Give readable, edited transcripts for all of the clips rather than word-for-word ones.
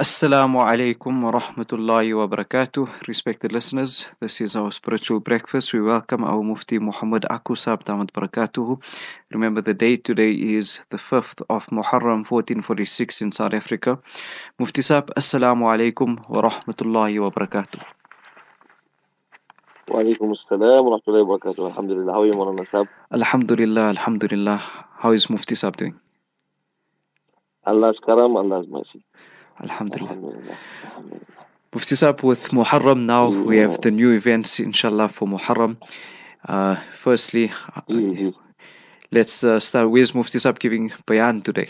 Assalamu alaikum wa rahmatullahi wa barakatuh. Respected listeners, this is our spiritual breakfast. We welcome our Mufti Muhammad Akusab Damat Barakatuhu. Remember, the date today is the 5th of Muharram 1446 in South Africa. Mufti Sab, Assalamu alaikum wa rahmatullahi wa barakatuh. Wa alaikum assalam wa rahmatullahi wa barakatuh. Alhamdulillah. How are you, Maulana Sab? Alhamdulillah, Alhamdulillah. How is Mufti Sab doing? Allah's karam, Allah's mercy. Alhamdulillah. Alhamdulillah. Mufti Sab, with Muharram now, we have the new events, inshallah, for Muharram. Firstly, let's start. Where's Mufti Sab giving bayan today?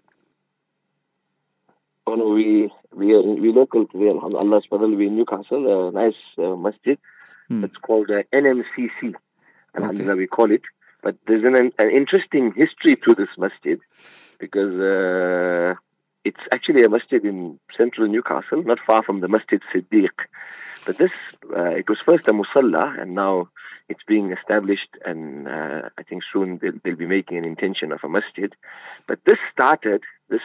We local today, Allah's fadl, we in Newcastle, a nice masjid. It's called NMCC. Alhamdulillah, we call it. But there's an interesting history to this masjid because it's actually a masjid in central Newcastle, not far from the Masjid Siddiq. But this, it was first a musalla, and now it's being established, and I think soon they'll be making an intention of a masjid. But this started, this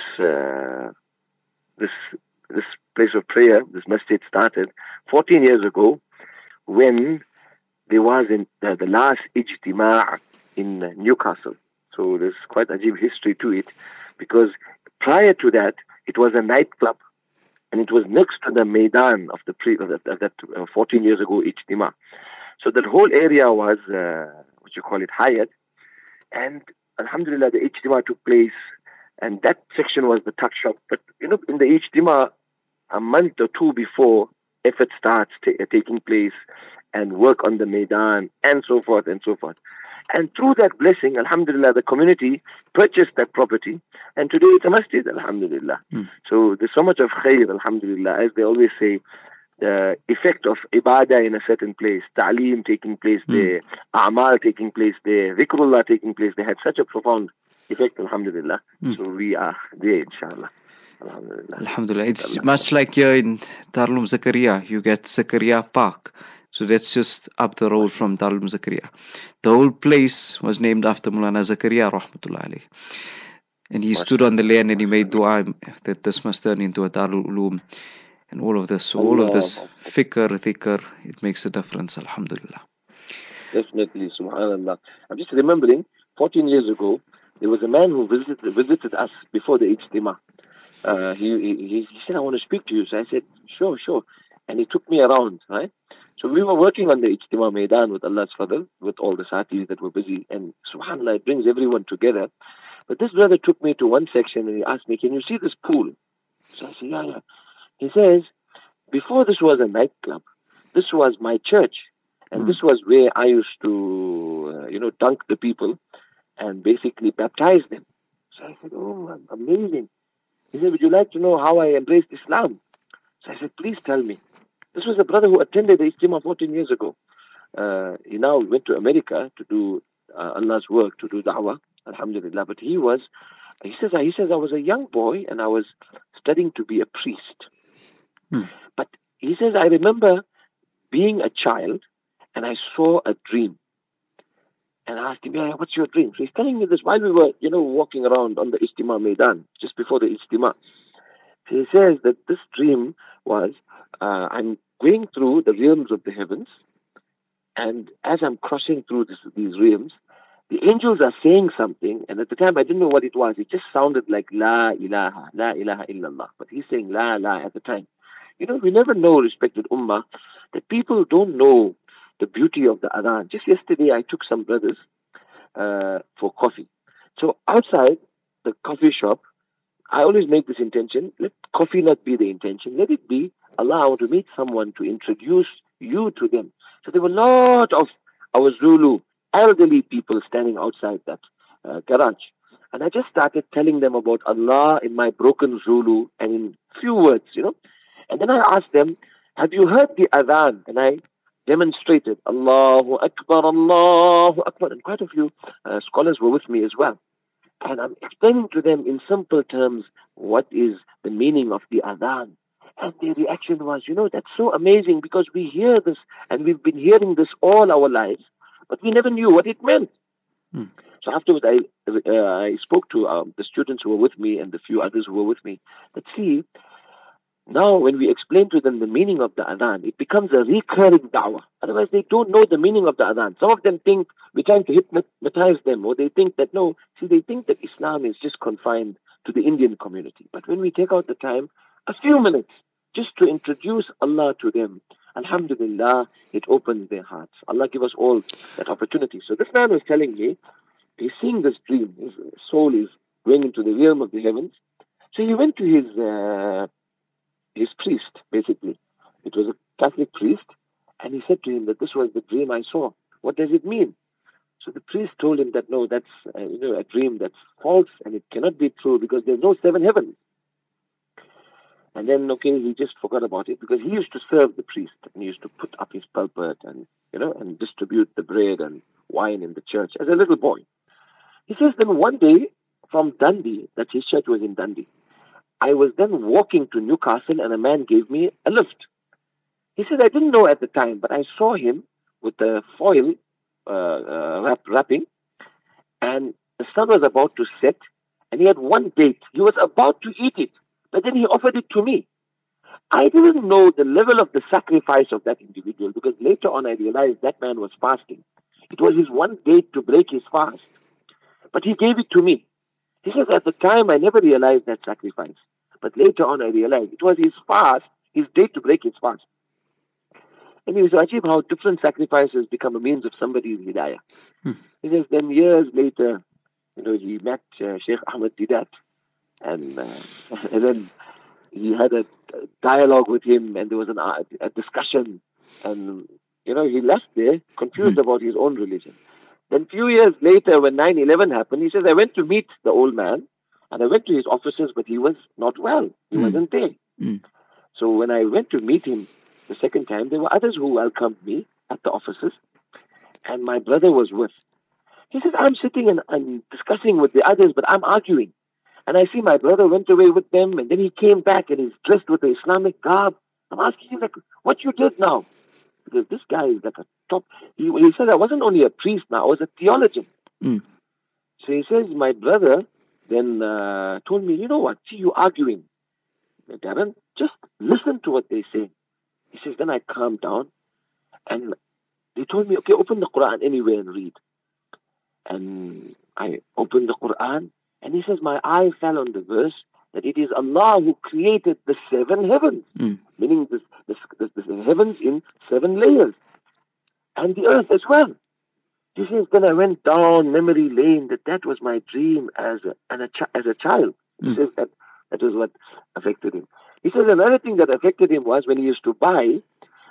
place of prayer, this masjid started 14 years ago when there was the last ijtima' in Newcastle. So there's quite a deep history to it, because prior to that, it was a nightclub, and it was next to the Maidan of that 14 years ago ijtima'. So that whole area was, Hyatt, and alhamdulillah, the ijtima' took place, and that section was the tuck shop. But, in the ijtima', a month or two before, effort starts taking place, and work on the Maidan, and so forth and so forth. And through that blessing, alhamdulillah, the community purchased that property, and today it's a masjid, alhamdulillah. So there's so much of khair, alhamdulillah. As they always say, the effect of ibadah in a certain place, ta'aleem taking place there, a'mal taking place there, dhikrullah taking place there, had such a profound effect, alhamdulillah. So we are there, inshallah. Alhamdulillah. Alhamdulillah. It's much like here in Darul Zakaria. You get Zakaria Park. So that's just up the road from Darul Zakaria. The whole place was named after Mulana Zakaria, rahmatullah alayhi. And he stood on the land and he made dua that this must turn into a Darul Uloom. And all of this, so all of this fikr, dhikr, it makes a difference, alhamdulillah. Definitely, subhanallah. I'm just remembering, 14 years ago, there was a man who visited us before the ijtima'. He said, I want to speak to you. So I said, sure. And he took me around, right? So we were working on the ijtima' Maidan with Allah's fadl, with all the satis that were busy. And subhanallah, it brings everyone together. But this brother took me to one section and he asked me, can you see this pool? So I said, yeah. He says, before this was a nightclub, this was my church. And this was where I used to, dunk the people and basically baptize them. So I said, oh, amazing. He said, would you like to know how I embraced Islam? So I said, please tell me. This was a brother who attended the ijtima 14 years ago. He now went to America to do Allah's work, to do da'wah, alhamdulillah. But he says, I was a young boy and I was studying to be a priest. But he says, I remember being a child and I saw a dream. And I asked him, yeah, what's your dream? So he's telling me this while we were, walking around on the ijtima Maidan, just before the ijtima. So he says that this dream was, I'm going through the realms of the heavens, and as I'm crossing through these realms, the angels are saying something, and at the time I didn't know what it was. It just sounded like La ilaha illallah. But he's saying La at the time. We never know, respected ummah, that people don't know the beauty of the adhan. Just yesterday I took some brothers for coffee. So outside the coffee shop, I always make this intention, let coffee not be the intention, let it be, Allah, I want to meet someone to introduce you to them. So there were a lot of our Zulu elderly people standing outside that garage. And I just started telling them about Allah in my broken Zulu and in few words, And then I asked them, have you heard the adhan? And I demonstrated, Allahu Akbar, Allahu Akbar. And quite a few scholars were with me as well. And I'm explaining to them in simple terms what is the meaning of the adhan. And their reaction was, that's so amazing because we hear this and we've been hearing this all our lives, but we never knew what it meant. So afterwards, I spoke to the students who were with me and the few others who were with me. But see, Now, when we explain to them the meaning of the adhan, it becomes a recurring da'wah. Otherwise, they don't know the meaning of the adhan. Some of them think we're trying to hypnotize them, or they think that, no, see, they think that Islam is just confined to the Indian community. But when we take out the time, a few minutes, just to introduce Allah to them, alhamdulillah, it opens their hearts. Allah give us all that opportunity. So this man was telling me, he's seeing this dream. His soul is going into the realm of the heavens. So he went to his priest, basically. It was a Catholic priest, and he said to him that this was the dream I saw. What does it mean? So the priest told him that, no, that's a dream that's false, and it cannot be true because there's no seven heavens. And then, he just forgot about it because he used to serve the priest, and he used to put up his pulpit and distribute the bread and wine in the church as a little boy. He says, then one day from Dundee, that his church was in Dundee, I was then walking to Newcastle and a man gave me a lift. He said, I didn't know at the time, but I saw him with the foil wrapping, and the sun was about to set, and he had one date. He was about to eat it, but then he offered it to me. I didn't know the level of the sacrifice of that individual because later on I realized that man was fasting. It was his one date to break his fast, but he gave it to me. He says, at the time I never realized that sacrifice. But later on I realized it was his fast, his date to break his fast. And he was achieve how different sacrifices become a means of somebody's hidayah. He says, then years later, he met Sheikh Ahmed Didat, and then he had a dialogue with him, and there was a discussion, and he left there confused about his own religion. Then few years later, when 9/11 happened, he says, I went to meet the old man, and I went to his offices, but he was not well. He wasn't there. So when I went to meet him the second time, there were others who welcomed me at the offices, and my brother was with. He says, I'm sitting and discussing with the others, but I'm arguing. And I see my brother went away with them, and then he came back, and he's dressed with the Islamic garb. I'm asking him, what you did now? Because this guy is like a top. He said, I wasn't only a priest now, I was a theologian. So he says, my brother then told me, you know what, see you arguing. Darren, just listen to what they say. He says, then I calmed down, and they told me, okay, open the Quran anyway and read. And I opened the Quran, and he says, my eye fell on the verse that it is Allah who created the seven heavens, meaning the heavens in seven layers, and the earth as well. He says, then I went down memory lane that was my dream as a child. He says that was what affected him. He says another thing that affected him was when he used to buy,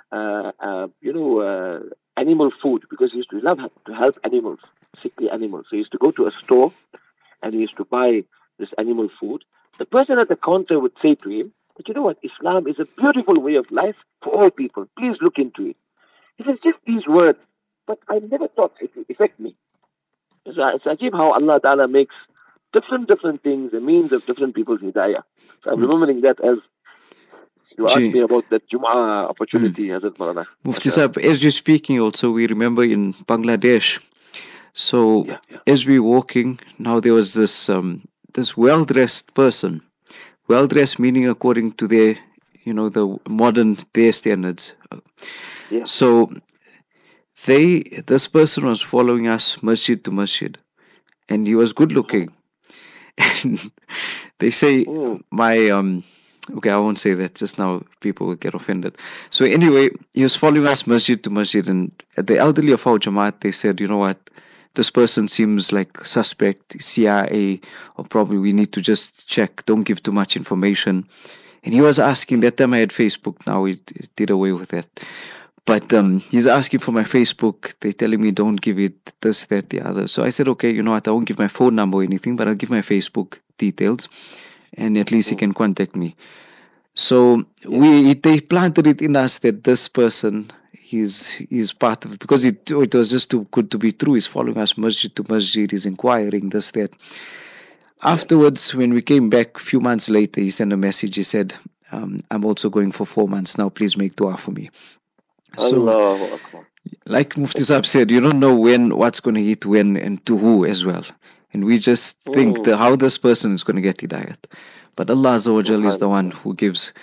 animal food, because he used to love to help animals, sickly animals. So he used to go to a store and he used to buy this animal food. The person at the counter would say to him, but you know what, Islam is a beautiful way of life for all people. Please look into it. He says, just these words, but I never thought it would affect me. It's ajib how Allah Ta'ala makes different things, a means of different people's hidayah. So I'm remembering that as you asked me about that Jum'ah opportunity, Hazrat Maulana. Mufti Sahib, as you're speaking also, we remember in Bangladesh. So as we're walking, now there was this well-dressed person. Well-dressed meaning according to their, the modern their standards. So this person was following us masjid to masjid, and he was good looking. And they say okay, I won't say that just now, people will get offended. So anyway, he was following us masjid to masjid, and at the elderly of our Jamaat, they said, you know what, this person seems like suspect, CIA, or probably we need to just check, don't give too much information. And he was asking, that time I had Facebook, now we did away with that. But he's asking for my Facebook. They're telling me don't give it this, that, the other. So I said, okay, you know what, I won't give my phone number or anything, but I'll give my Facebook details, and at least he can contact me. So they planted it in us that this person, he's part of it, because it was just too good to be true. He's following us masjid to masjid, he's inquiring, this, that. Afterwards, when we came back a few months later, he sent a message. He said, I'm also going for 4 months now, please make dua for me. So, like Mufti Sahib said, you don't know what's going to hit when and to who as well. And we just think how this person is going to get hidayat. But Allah Azza wa Jal is the one who gives.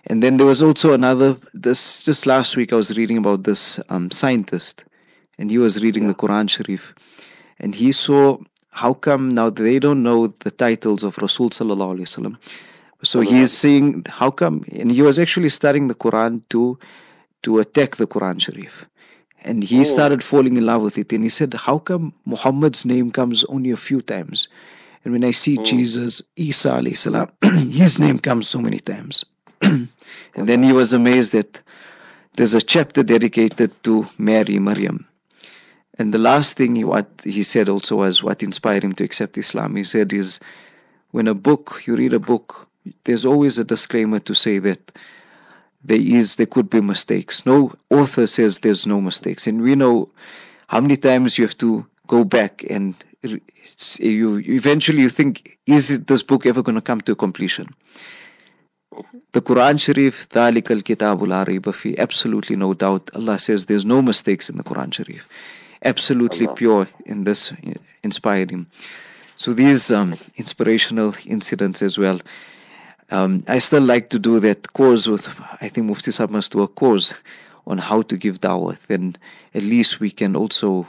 And then there was also another, this just last week I was reading about this scientist, and he was reading the Quran Sharif, and he saw how come now they don't know the titles of Rasul Sallallahu Alaihi Wasallam. So he's seeing how come, and he was actually studying the Quran to attack the Quran Sharif. And he started falling in love with it. And he said, how come Muhammad's name comes only a few times? And when I see Jesus, Isa alayhi salam, his name comes so many times. And then he was amazed that there's a chapter dedicated to Mary, Maryam. And the last thing what he said also was what inspired him to accept Islam. He said is, when you read a book, there's always a disclaimer to say that there could be mistakes. No author says there's no mistakes. And we know how many times you have to go back and you eventually think, is this book ever going to come to completion? The Quran Sharif, ذَلِكَ الْكِتَابُ لَا رَيْبَ فِيهِ, absolutely no doubt. Allah says there's no mistakes in the Quran Sharif. Absolutely pure, in this inspired him. So these inspirational incidents as well. I still like to do that course with, I think Mufti Sahib must do a course on how to give da'wah. Then at least we can also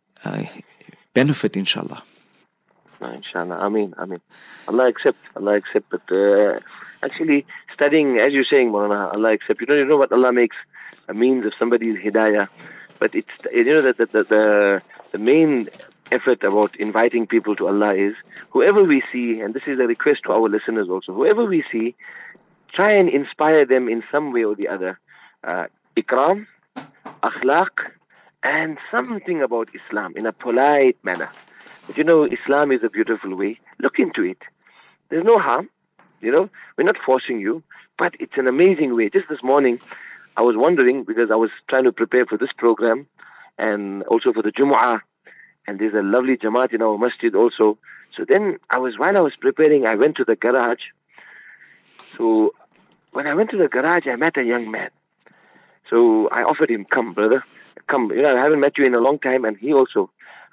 benefit, inshallah. Inshallah. Ameen. Allah accept. But actually, studying, as you're saying, Maulana, Allah accept. You know what Allah makes a means of somebody's hidayah. But it's, that the main effort about inviting people to Allah is, whoever we see, and this is a request to our listeners also, whoever we see, try and inspire them in some way or the other. Ikram, akhlaq, and something about Islam in a polite manner. But Islam is a beautiful way. Look into it. There's no harm. We're not forcing you, but it's an amazing way. Just this morning, I was wondering, because I was trying to prepare for this program and also for the Jumu'ah, and there's a lovely Jamaat in our masjid also. So then while I was preparing, I went to the garage. So when I went to the garage, I met a young man. So I offered him, come brother, come. I haven't met you in a long time, and he also,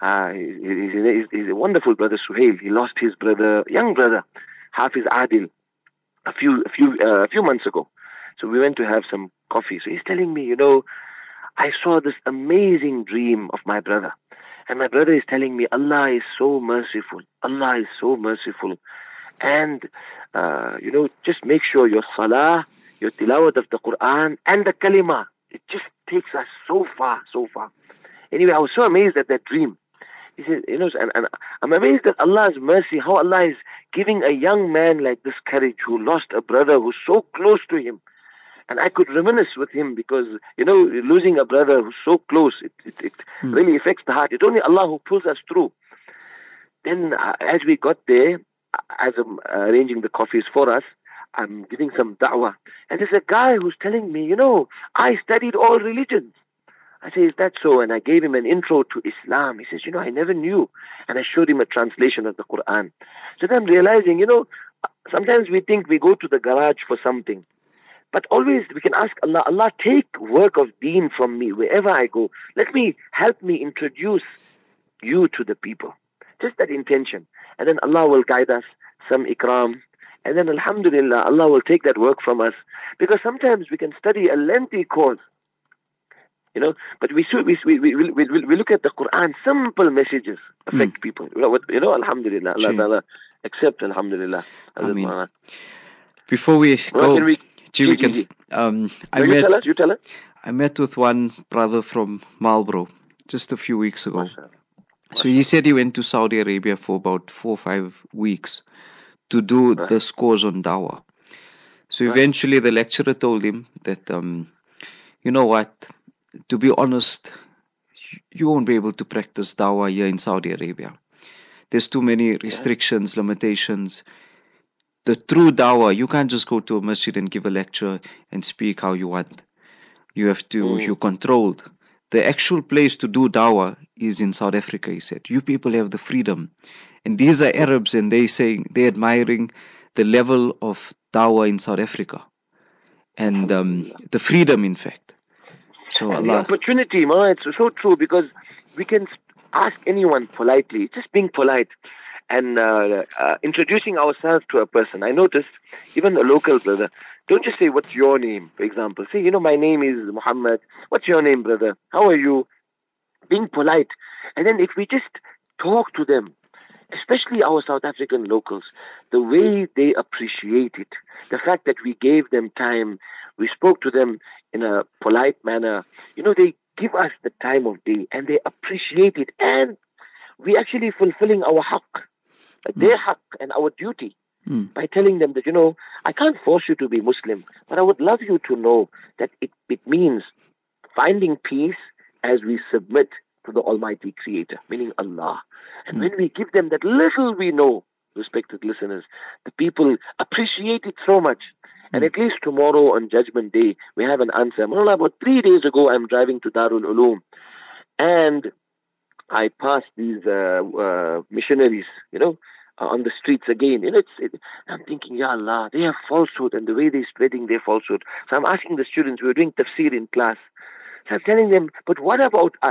he's a wonderful brother, Suhail. He lost his brother, young brother, Hafiz Adil, a few months ago. So we went to have some coffee. So he's telling me, I saw this amazing dream of my brother. And my brother is telling me, Allah is so merciful. Allah is so merciful. And, just make sure your salah, your tilawat of the Quran, and the kalima, it just takes us so far. Anyway, I was so amazed at that dream. He said, and I'm amazed at Allah's mercy, how Allah is giving a young man like this courage who lost a brother who's so close to him. And I could reminisce with him because, losing a brother who's so close, it really affects the heart. It's only Allah who pulls us through. Then as we got there, as I'm arranging the coffees for us, I'm giving some da'wah. And there's a guy who's telling me, I studied all religions. I say, is that so? And I gave him an intro to Islam. He says, I never knew. And I showed him a translation of the Quran. So then I'm realizing, sometimes we think we go to the garage for something. But always we can ask Allah, Allah, take work of deen from me wherever I go. Help me introduce you to the people. Just that intention. And then Allah will guide us, some ikram. And then alhamdulillah, Allah will take that work from us. Because sometimes we can study a lengthy course. But we look at the Quran, simple messages affect people. Alhamdulillah, Allah Ta'ala accept, alhamdulillah. Before we go, you tell us. I met with one brother from Marlborough just a few weeks ago. So he said he went to Saudi Arabia for about 4 or 5 weeks to do this course on dawah. So eventually the lecturer told him that, you know what, to be honest, you won't be able to practice dawah here in Saudi Arabia. There's too many restrictions, limitations. The true dawah, you can't just go to a masjid and give a lecture and speak how you want. You have to, you're controlled. The actual place to do dawah is in South Africa, he said. You people have the freedom. And these are Arabs, and they're admiring the level of dawah in South Africa. And the freedom, in fact. So and Allah. The opportunity, it's so true, because we can ask anyone politely, just being polite and introducing ourselves to a person. I noticed, even a local brother, Don't just say, what's your name, for example. Say, my name is Muhammad. What's your name, brother? How are you? Being polite. And then if we just talk to them, especially our South African locals, the way they appreciate it, the fact that we gave them time, we spoke to them in a polite manner, they give us the time of day and they appreciate it. And we actually fulfilling our haqq, their haqq and our duty by telling them that, I can't force you to be Muslim, but I would love you to know that it means finding peace as we submit to the Almighty Creator, meaning Allah. And when we give them that little we know, respected listeners, the people appreciate it so much. And at least tomorrow on Judgment Day, we have an answer. Mullah, about 3 days ago, I'm driving to Darul Uloom, and I passed these missionaries, on the streets again. I'm thinking, Ya Allah, they have falsehood, and the way they're spreading their falsehood. So I'm asking the students, we were doing tafsir in class. So I'm telling them, but what about us?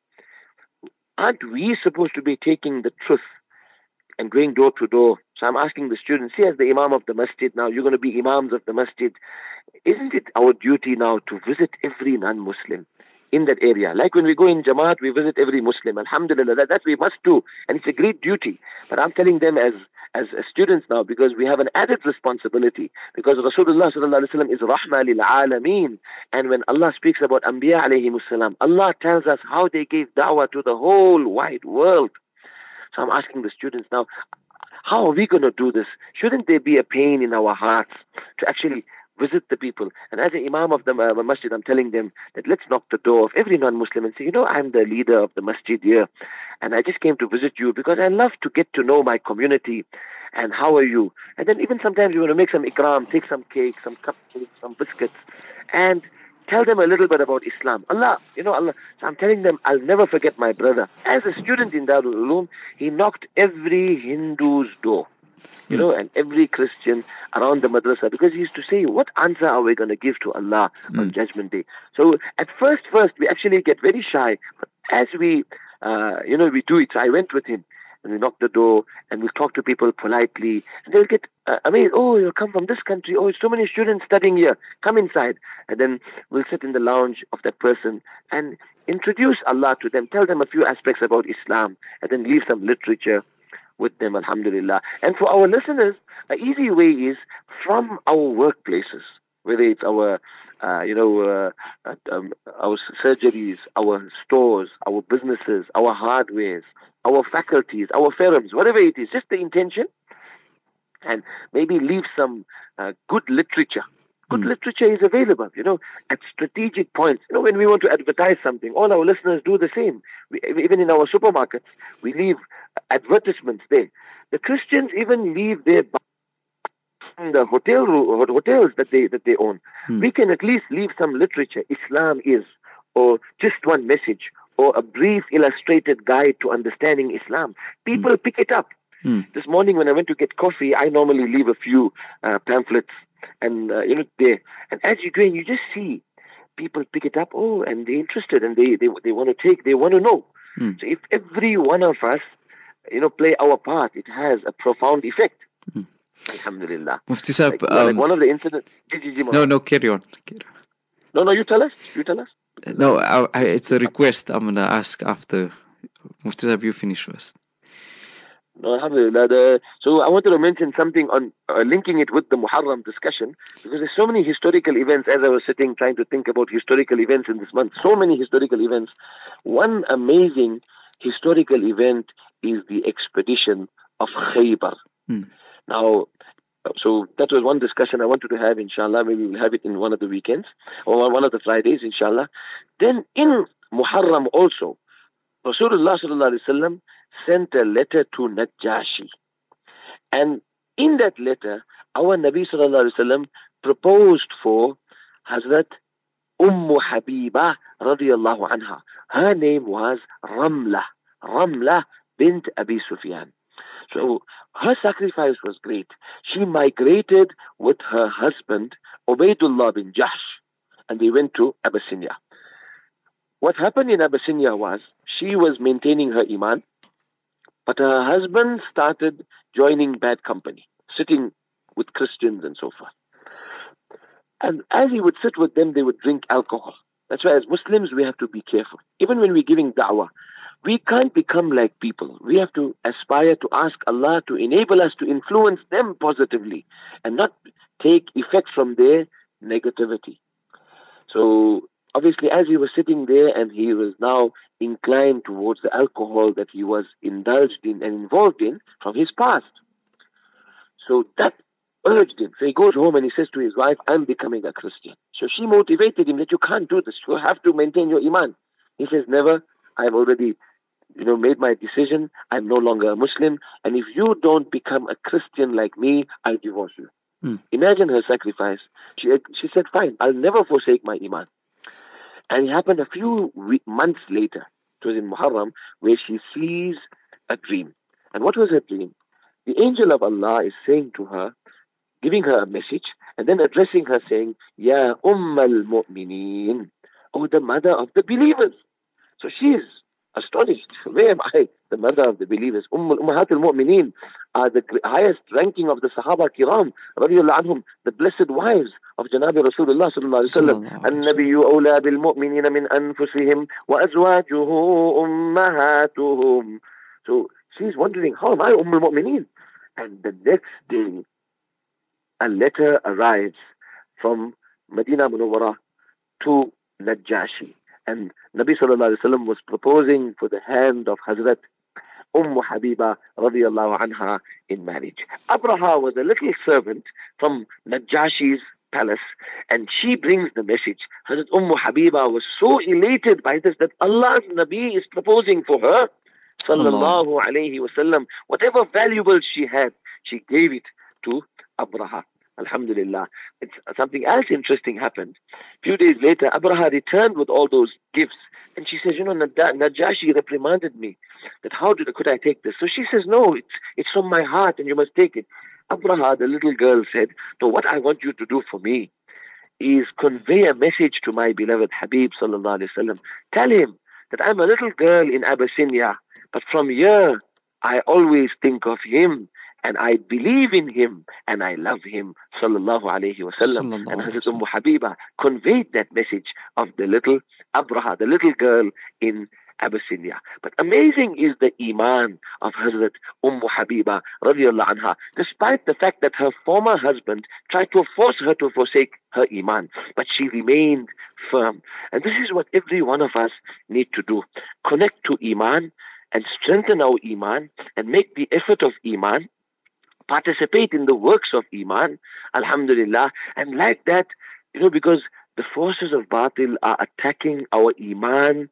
Aren't we supposed to be taking the truth and going door to door? So I'm asking the students, see, as the Imam of the Masjid now, you're going to be Imams of the Masjid. Isn't it our duty now to visit every non-Muslim in that area? Like when we go in Jamaat, we visit every Muslim. Alhamdulillah, that we must do. And it's a great duty. But I'm telling them as students now, because we have an added responsibility, because Rasulullah sallallahu alaihi wasallam is rahmah lil alameen. And when Allah speaks about Anbiya alayhimus salam, Allah tells us how they gave da'wah to the whole wide world. So I'm asking the students now, how are we going to do this? Shouldn't there be a pain in our hearts to actually visit the people? And as an Imam of the Masjid, I'm telling them that let's knock the door of every non-Muslim and say, I'm the leader of the Masjid here, and I just came to visit you because I love to get to know my community. And how are you? And then even sometimes you want to make some ikram, take some cake, some cupcakes, some biscuits, and tell them a little bit about Islam. Allah. So I'm telling them, I'll never forget my brother. As a student in Darul Uloom, he knocked every Hindu's door, and every Christian around the madrasa, because he used to say, what answer are we going to give to Allah on Judgment Day? So at first, we actually get very shy. But as we, we do it, so I went with him. And we knock the door, and we'll talk to people politely. And they'll get amazed. Oh, you come from this country. Oh, so many students studying here. Come inside. And then we'll sit in the lounge of that person and introduce Allah to them. Tell them a few aspects about Islam. And then leave some literature with them, alhamdulillah. And for our listeners, an easy way is from our workplaces, whether it's our surgeries, our stores, our businesses, our hardwares, our faculties, our firms, whatever it is, just the intention, and maybe leave some good literature. Good literature is available, at strategic points. When we want to advertise something, all our listeners do the same. Even in our supermarkets, we leave advertisements there. The Christians even leave their the hotels that they own. We can at least leave some literature. Islam is, or just one message, or a brief illustrated guide to understanding Islam. People pick it up. This morning when I went to get coffee, I normally leave a few pamphlets and there. And as you go in, you just see people pick it up. Oh, and they're interested, and they want to take. They want to know. So if every one of us, play our part, it has a profound effect. Alhamdulillah. Mufti Sahib, like one of the incidents. No, carry on. No, you tell us. No, it's a request I'm going to ask after. Mufti Sahib, you finish first. No, alhamdulillah. So I wanted to mention something on linking it with the Muharram discussion, because there's so many historical events. As I was sitting trying to think about historical events in this month, so many historical events. One amazing historical event is the expedition of Khaybar. Now, so that was one discussion I wanted to have, inshallah. Maybe we'll have it in one of the weekends, or one of the Fridays, inshallah. Then in Muharram also, Rasulullah sallallahu alaihi wasallam sent a letter to Najashi. And in that letter, our Nabi sallallahu alaihi wasallam proposed for Hazrat Habiba radiyallahu anha. Her name was Ramla bint Abi Sufyan. So her sacrifice was great. She migrated with her husband, Ubaydullah bin Jahsh, and they went to Abyssinia. What happened in Abyssinia was she was maintaining her iman, but her husband started joining bad company, sitting with Christians and so forth. And as he would sit with them, they would drink alcohol. That's why as Muslims, we have to be careful. Even when we're giving da'wah, we can't become like people. We have to aspire to ask Allah to enable us to influence them positively and not take effect from their negativity. So obviously, as he was sitting there and he was now inclined towards the alcohol that he was indulged in and involved in from his past. So that urged him. So he goes home and he says to his wife, I'm becoming a Christian. So she motivated him that you can't do this. You have to maintain your iman. He says, never. I've already made my decision. I'm no longer a Muslim. And if you don't become a Christian like me, I'll divorce you. Imagine her sacrifice. She said, fine, I'll never forsake my iman. And it happened a few months later. It was in Muharram, where she sees a dream. And what was her dream? The angel of Allah is saying to her, giving her a message, and then addressing her saying, Ya al-Mu'mineen, oh, the mother of the believers. So she is astonished. Where am I? The mother of the believers. Ummahat al-Mu'mineen are the highest ranking of the Sahaba Kiram, radiyallahu anhum, the blessed wives of Janabi Rasulullah sallallahu alayhi wa sallam. An-Nabiyyu awla bil-mu'minina min anfusihim wa azwajuhu ummahatuhum. So she's wondering, how am I al-Mu'mineen? And the next day, a letter arrives from Medina Munawwara to Najashi. And Nabi sallallahu alayhi wa sallam was proposing for the hand of Hazrat Habiba radiyallahu anha in marriage. Abraha was a little servant from Najashi's palace, and she brings the message. Hazrat Habiba was so elated by this that Allah's Nabi is proposing for her, sallallahu alayhi wa sallam. Whatever valuables she had, she gave it to Abraha. Alhamdulillah. It's something else interesting happened. A few days later, Abraha returned with all those gifts. And she says, Najashi reprimanded me that could I take this? So she says, no, it's from my heart and you must take it. Abraha, the little girl, said, no, what I want you to do for me is convey a message to my beloved Habib sallallahu alaihi wasallam. Tell him that I'm a little girl in Abyssinia, but from here I always think of him and I believe in him and I love him sallallahu alayhi wasallam. And Hazrat Habiba conveyed that message of the little Abraha, the little girl in Abyssinia. But amazing is the iman of Hazrat Habiba radiyallahu anha, despite the fact that her former husband tried to force her to forsake her iman, but she remained firm. And this is what every one of us need to do. Connect to iman and strengthen our iman and make the effort of iman, participate in the works of iman, alhamdulillah. And like that, because the forces of batil are attacking our iman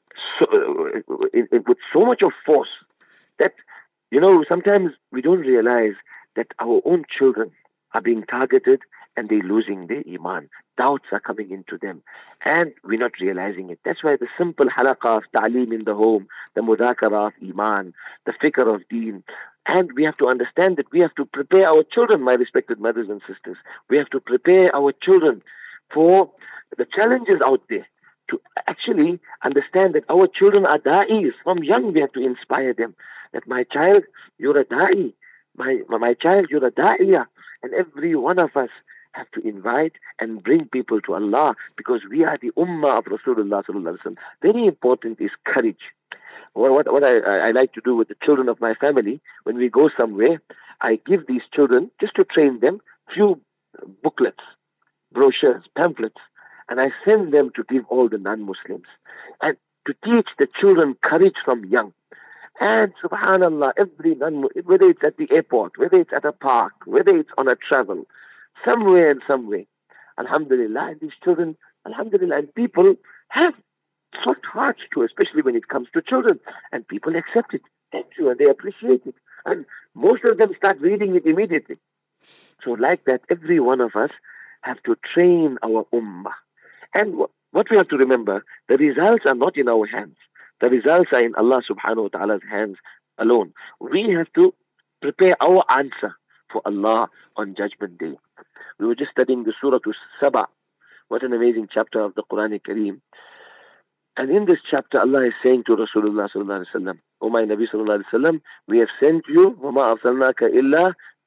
with so much of force that, sometimes we don't realize that our own children are being targeted and they're losing their iman. Doubts are coming into them and we're not realizing it. That's why the simple halaqah of ta'aleem in the home, the mudhakara of iman, the fikr of deen. And we have to understand that we have to prepare our children, my respected mothers and sisters. We have to prepare our children for the challenges out there, to actually understand that our children are da'is. From young we have to inspire them that my child, you're a da'i. My child, you're a da'iyah. And every one of us have to invite and bring people to Allah, because we are the ummah of Rasulullah sallallahu alaihi wasallam. Very important is courage. What I like to do with the children of my family, when we go somewhere, I give these children, just to train them, few booklets, brochures, pamphlets, and I send them to give all the non-Muslims, and to teach the children courage from young. And subhanallah, whether it's at the airport, whether it's at a park, whether it's on a travel, somewhere and some way, alhamdulillah, and these children, alhamdulillah, and people have soft hearts too, especially when it comes to children, and people accept it. Thank you, and they appreciate it. And most of them start reading it immediately. So like that, every one of us have to train our ummah. And what we have to remember, the results are not in our hands. The results are in Allah subhanahu wa ta'ala's hands alone. We have to prepare our answer for Allah on Judgment Day. We were just studying the Surah Saba. What an amazing chapter of the Quran Kareem. And in this chapter, Allah is saying to Rasulullah sallallahu alaihi wasallam, O my Nabi sallallahu alaihi wasallam, we have sent you, وَمَا أَرْسَلْنَاكَ إِلَّا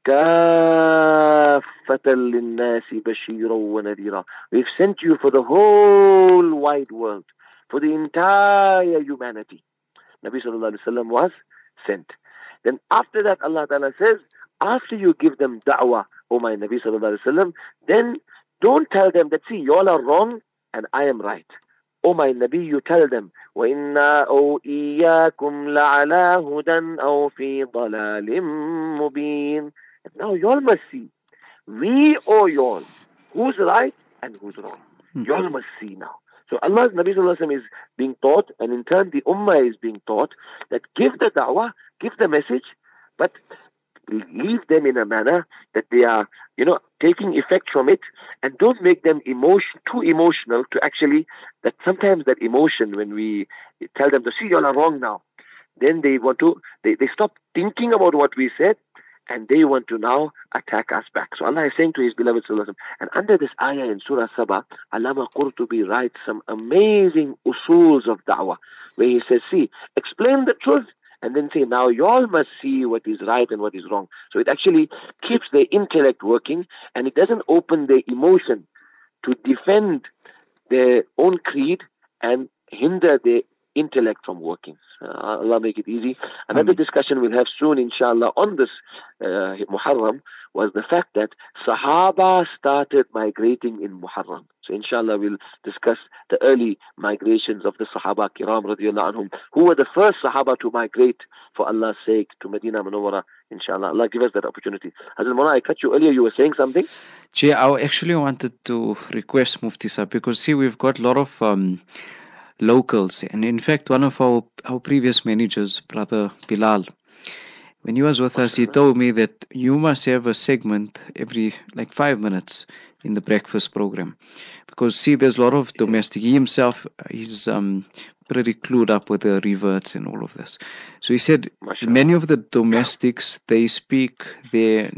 كافة للناس بشيرا ونذيرا. We've sent you for the whole wide world, for the entire humanity. Nabi sallallahu alaihi wasallam was sent. Then after that, Allah Ta'ala says, after you give them da'wah, O my Nabi sallallahu alaihi wasallam, then don't tell them that, see, y'all are wrong and I am right. O my Nabi, you tell them, وَإِنَّا أَوْ إِيَّاكُمْ لَعَلَى هُدًى أَوْ فِي ضَلَالٍ مُبِينٍ. And now y'all must see, we or y'all, who's right and who's wrong. Y'all must see now. So Allah's Nabi sallallahu alaihi wasallam is being taught, and in turn the ummah is being taught, that give the da'wah, give the message, but leave them in a manner that they are, taking effect from it, and don't make them too emotional to actually, that sometimes that emotion, when we tell them to see, y'all are wrong now, then they want to, they stop thinking about what we said, and they want to now attack us back. So Allah is saying to His beloved sallallahu alaihi wasallam, and under this ayah in Surah Sabah, Allama Qurtubi writes some amazing usuls of da'wah, where he says, see, explain the truth, and then say, now y'all must see what is right and what is wrong. So it actually keeps their intellect working, and it doesn't open their emotion to defend their own creed and hinder their intellect from working. Allah make it easy. Another discussion we'll have soon, inshallah, on this Muharram was the fact that Sahaba started migrating in Muharram. So inshallah we'll discuss the early migrations of the Sahaba Kiram radiallahu anhum, who were the first Sahaba to migrate for Allah's sake to Medina Munawwara. Inshallah, Allah give us that opportunity. Hazrat Mona, I cut you earlier, you were saying something? Jay, I actually wanted to request Mufti Sahib, because see, we've got a lot of locals, and in fact one of our previous managers, Brother Bilal, when he was with us, he told me that you must have a segment every 5 minutes in the breakfast program, because see, there's a lot of domestic. He himself, he's pretty clued up with the reverts and all of this. So he said many of the domestics, they speak their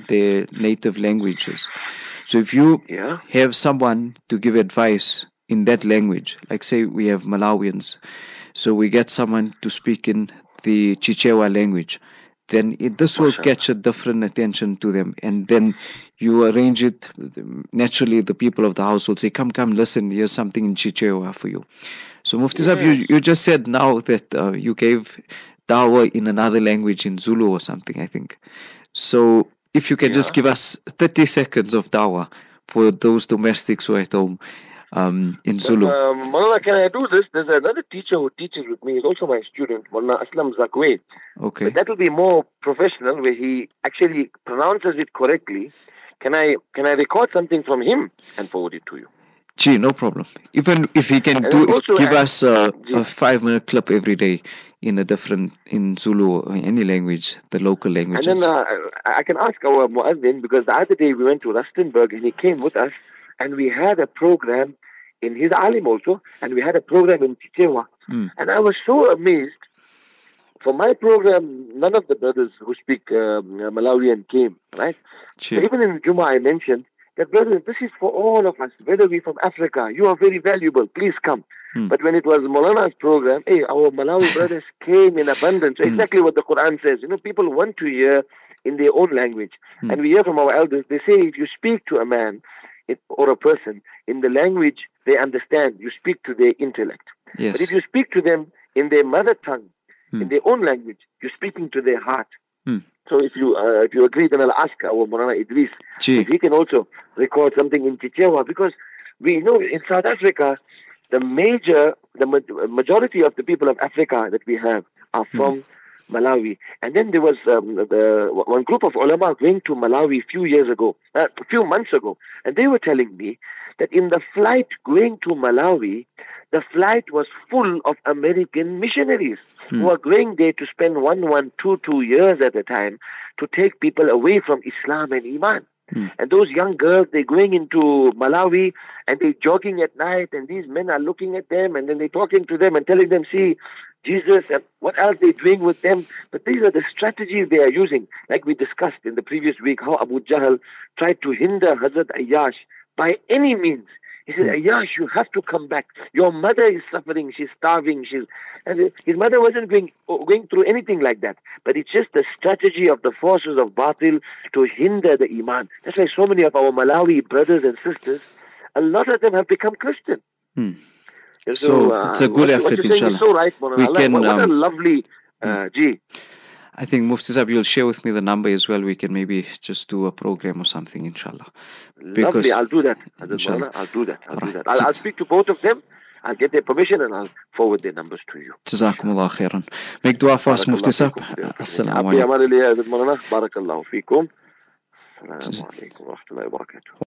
native languages. So if you have someone to give advice in that language, like say we have Malawians, so we get someone to speak in the Chichewa language, then this will catch a different attention to them, and then you arrange it. Naturally, the people of the house will say, come, listen, here's something in Chichewa for you. So Mufti Sahib, you just said now that you gave dawah in another language, in Zulu or something, I think. So if you can just give us 30 seconds of dawah for those domestics who are at home in Zulu. Mullah, can I do this? There's another teacher who teaches with me. He's also my student, Mullah Aslam Zakwe. Okay. But that will be more professional, where he actually pronounces it correctly. Can I record something from him and forward it to you? Gee, no problem. Even if he can give us a 5-minute clip every day in Zulu or any language, the local languages. And then I can ask our Muazzin, because the other day we went to Rustenburg and he came with us, and we had a program in his alim also, and we had a program in Chichewa. And I was so amazed. For my program, none of the brothers who speak Malawian came, right? So even in Jummah I mentioned that, brothers, this is for all of us, whether we're from Africa, you are very valuable, please come. But when it was Maulana's program, our Malawi brothers came in abundance. Exactly what the Quran says. People want to hear in their own language. And we hear from our elders, they say if you speak to a man or a person in the language they understand, you speak to their intellect. Yes. But if you speak to them in their mother tongue, in their own language, you're speaking to their heart. So if you agree, then I'll ask our Maulana Idris if he can also record something in Chichewa, because we know in South Africa, the majority of the people of Africa that we have are from Malawi. And then there was one group of ulama going to Malawi a few months ago, and they were telling me that in the flight going to Malawi, the flight was full of American missionaries who are going there to spend 2 years at a time to take people away from Islam and Iman. And those young girls, they're going into Malawi and they're jogging at night, and these men are looking at them, and then they're talking to them and telling them, see, Jesus, and what else they're doing with them. But these are the strategies they are using. Like we discussed in the previous week, how Abu Jahl tried to hinder Hazrat Ayyash by any means. He said, Ayash, you have to come back. Your mother is suffering. She's starving. And his mother wasn't going through anything like that. But it's just the strategy of the forces of batil to hinder the iman. That's why so many of our Malawi brothers and sisters, a lot of them have become Christian. So it's a good effort, inshallah. So right, we can, what a lovely, I think Mufti Sahib, you'll share with me the number as well. We can maybe just do a program or something, inshallah. Lovely, I'll do that. I'll do that. I'll speak to both of them. I'll get their permission and I'll forward their numbers to you. Jazakumullah khairan. Make dua for us, Mufti Sahib. Assalamu alaikum. Barakallahu feekum. Assalamu alaikum wa rahmatullahi wa barakatuh.